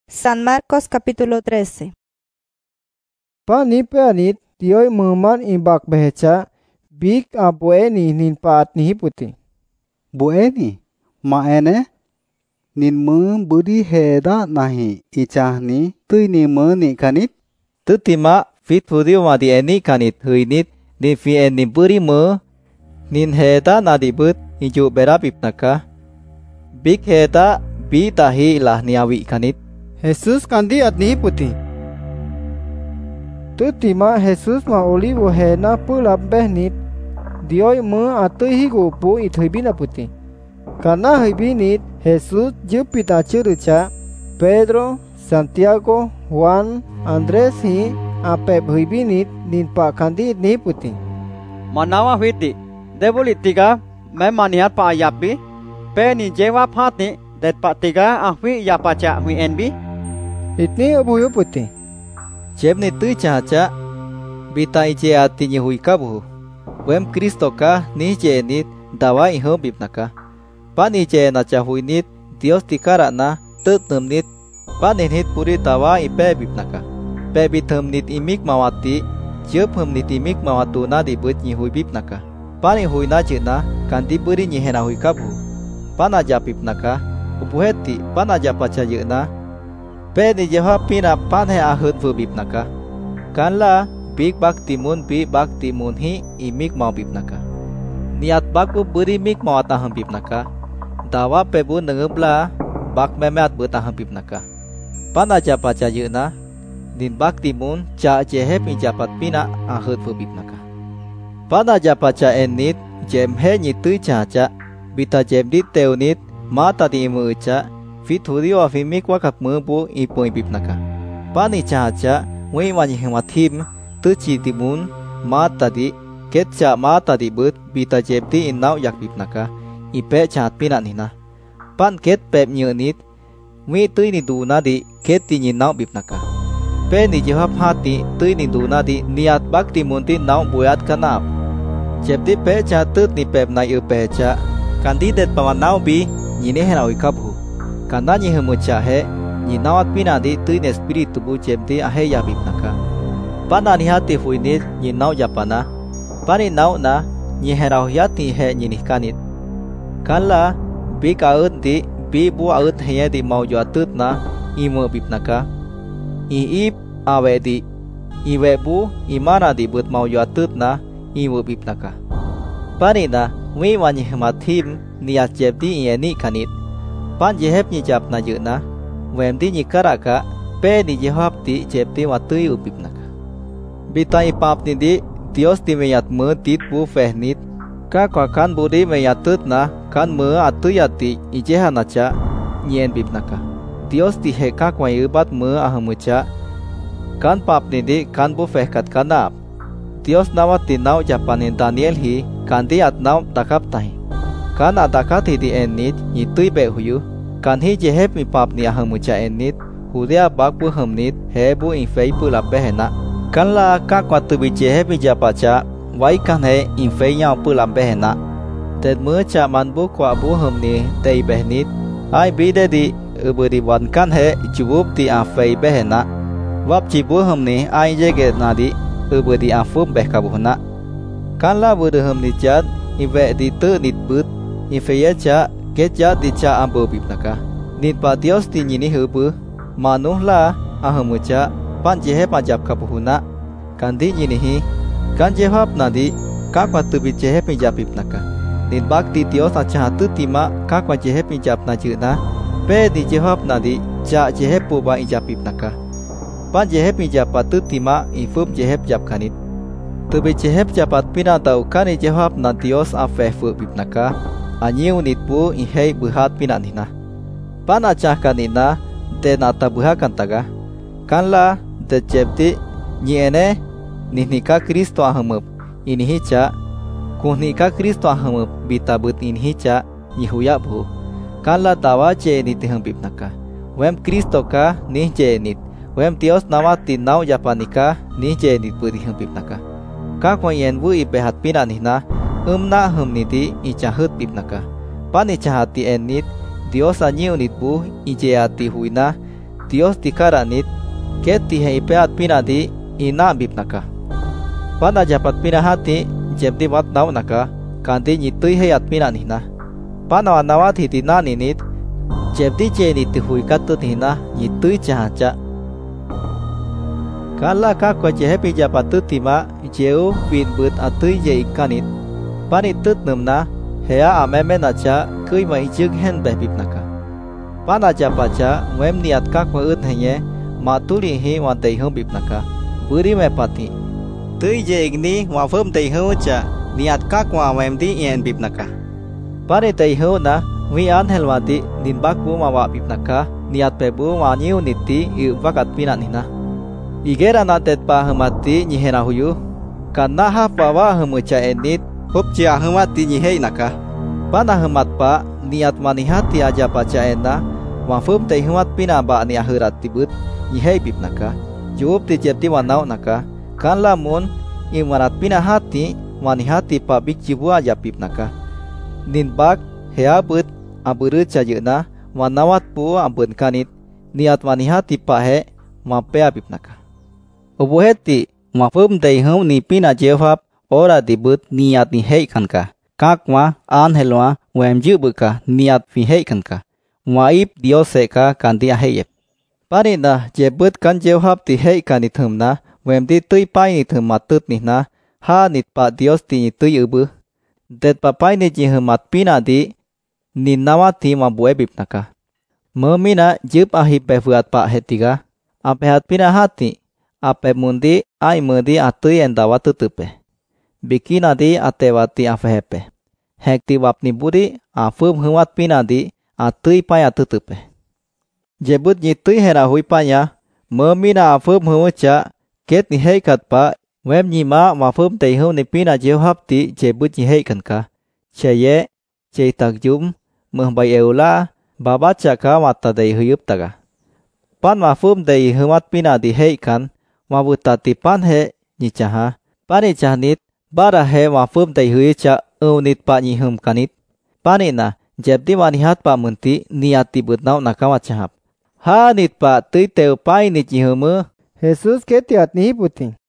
San Marcos capítulo 13. Pani peanit tioy muman imbak behecha bik abueni nin paat ni hiputi. Bueni, maene nin budi heda nahi ichahni tui ni ni kanit. Tutima fit pudio madi eni kanit huinit nin fi eni buri nin heda nadi but iju berapip naka. Bik heda bi tahi lah niawi kanit. Jesus kandi at ni hiputi. Tutima Jesus ma olivo hena pulap behnit dioy atui higu pu it hibina puti. Karena hibinit Jesus jupita curuca Pedro, Santiago, Juan, Andres hi apep hibinit nin pa kandi ni hiputi. Manawa hwiti debulit tiga memaniat pa ayapi pe ni jewa phatni det pa tiga ahwi yapacha hui enbi. Itni ubuyu puti. Jeb ni tui caca bita ije ati ni hui kabu. Wem Kristo ka ni je nit dawa ihom bipnaka. Pan ije na ca hui nit Dios tikara na tetem nit pan nit puri dawa ipe bipnaka. Pe bitem nit imik mawati jeb hem nit imik mawatu na dibut ni hui bipnaka. Pan hui na jena kandi puri ni hena hui kabu. Pan aja bipnaka ubuheti pan aja paca jena. Pe ni jeha pina pan he ahut fu bipnaka. Kanla bik bak timun hi imik mau bipnaka. Niat bak bu beri mik mau ataham bipnaka. Dawa pe bu nengebla bak memeat bu taham bipnaka. Pan aja paca jeuna nin bak timun ca jehe pinjapat pina ahut fu bipnaka. Pan aja paca enit jem he ni tui caca bita jem dit teunit mata di imu uca fit hudio afimik wakak bu ipoi bipnaka. Pani caca wi wani hematim tuci timun mata di ketca mata di but bita jebdi inau yak bipnaka ipe cat pina nina. Pan ket pep nyunit wi tui ni duna di ket ti nau bipnaka. Pe ni jehap hati tui ni duna di niat bak timun ti nau buat kanap. Jebdi pe cat tut ni pep na upe ca kandidat pamanau bi nyine henau ikabhu. Karena nyi hemuca he nyi nawat pina di tui ne espiritu bu jemdi ahe ya bipnaka. Pana ni hati fuinit nyi naw japana. Pani naw na nyi herau yati he nyi kanit. Kala bi kaut di bi bu aut he di mau juatut na imu bipnaka. Iip awe di iwe bu imana di but mau juatut na imu bipnaka. Pani na wi wanyi hematim niat jemdi ieni kanit. Pan jehep ni jap na jeuna wem di ni karaka pe ni jehap ti jep ti watui upipnaka. Bita ipap ni di Dios ti meyat tit bu fehnit ka kan budi meyatut na kan atu yati ijehana ca nyen bipnaka. Dios ti heka kwa ibat ahamuca kan pap ni di kan bu fehkat kanap. Dios nawat ti naw japanin Daniel hi kan di at naw takap tahi. Kan atakat di enit itui be huyu kan hi jehep mi pap ni ahamuca enit hudia bakbu hamnit hebu infei pula behena kan la ka kwatu bi jehep mi japaca wai kan he infei nya pula behena ted mu ca manbu kwa bu hamni tei behnit ai bide di ubudi wan kan he jubup ti afei behena wap ci bu hamni ai jege nadi ubudi afum beh kabuhna kan la bu hamni jat ive di tu nit but ifeya ca keja di ca ambo bipnaka. Nit pa Dios ti nyini hubu manuh la ahamuca pan jehe pajab kapuhuna kandi nyini hi kan jehap nadi kakwa tubi jehe pinjab bipnaka. Nit bakti Dios aca hatu tima kakwa jehe pinjab na jeuna pe di jehap nadi ca jehe puba injab bipnaka. Pan jehe pinjab patu tima ifum jehe jab kanit. Tubi jehe japat pina tau kan jehap na Dios afeh fu bipnaka. Anyiu nit bu ihei buhat pina nina. Pan acah kanina de nata buhakan taga. Kanla de jebdi nyi ene nika Kristo ahamup inihi ca kuhnika Kristo ahamup bita but inihi ca nyi huya bu. Kanla tawa je nit hembipnaka. Wem Kristo ka nih je nit. Wem Dios nawati naw japanika nih je nit budi hembipnaka. Ka koyen bu ibehat pina nina. Na niti icahut bipnaka. Pan icahati enit Dios anyiu nit bu ijehati huina Dios tikaranit ket ti he ipeat pinadi ina bipnaka. Pana japat pina hati jebdi wat naw naka kandi nyitui heyat pina nihna. Pana wanawat hitina ninit jebdi jeni tihui katut hina nyitui cahaca. Kala ka kwa jehepi japatut tima jeu bin but atui je ikanit. Pani tut numna hea ameme nacha kui ma ijug hen behbipnaka. Pana japacha wem niat ka kwa ut henye matuli hi wan tei hum bipnaka. Buri me pati. Tui je igni wa phum tei hu cha niat ka kwa wem di ien bipnaka. Pani tei hu na wi an helwati nin bakbu ma wa bipnaka niat pebu ma nyiu niti i wakat pina nina. Igera na tetpa humati nyihena huyu. Kana ha pawa humucha enit hupcia humati nyihei naka. Pana humat pa niat manihati aja paca ena wafum tei humat pina ba ni akhirat tibut nyihei bipnaka. Juup ti jepti wanau naka. Kan lamun imarat pina hati manihati pa bik jibu aja bipnaka. Nin bak hea but aburut cajena wanawat pu ambun kanit niat manihati pa he mapea bipnaka. Ubuheti mafum tei hum ni pina jewab ora dibut niat ni hei kanka. Kakwa anhelwa wem jubuka niat fi hei kanka. Waib dioseka kandi aheyep. Parina jebut kan jewab ti hei kanit humna wem di tui pai ni thum matut nihna ha nit pa dios ti ni tui ubu. Det pa pai ni ji humat pina di ni nawati mabue bipnaka. Memina jub ahi pefuat pa hetiga. Apehat pina hati. Ape mundi ai mudi atui endawa tutupe. Bikina di atewati afehepe. Hekti wapni budi afum huwat pinadi atui paya tutupe. Jebut nyitui hera hui panya. Memina afum huwuca ket ni heikat pa. Wem nyima wafum teihu ni pina jewab ti jebut nyiheikan ka. Ceye cei takjum mehbai eula babaca ka mata dei huyup taga. Pan wafum dei huwat pinadi heikan. Mabutati pan he nyicaha. Pani cahnit bara he wafum tei huica unit pa nyihum kanit. Pani na jebdi manihat pa munti niati butnau nakawa cahap. Ha nit pa tui teu pai nit nyihumu. Jesus ketiat nihi puting.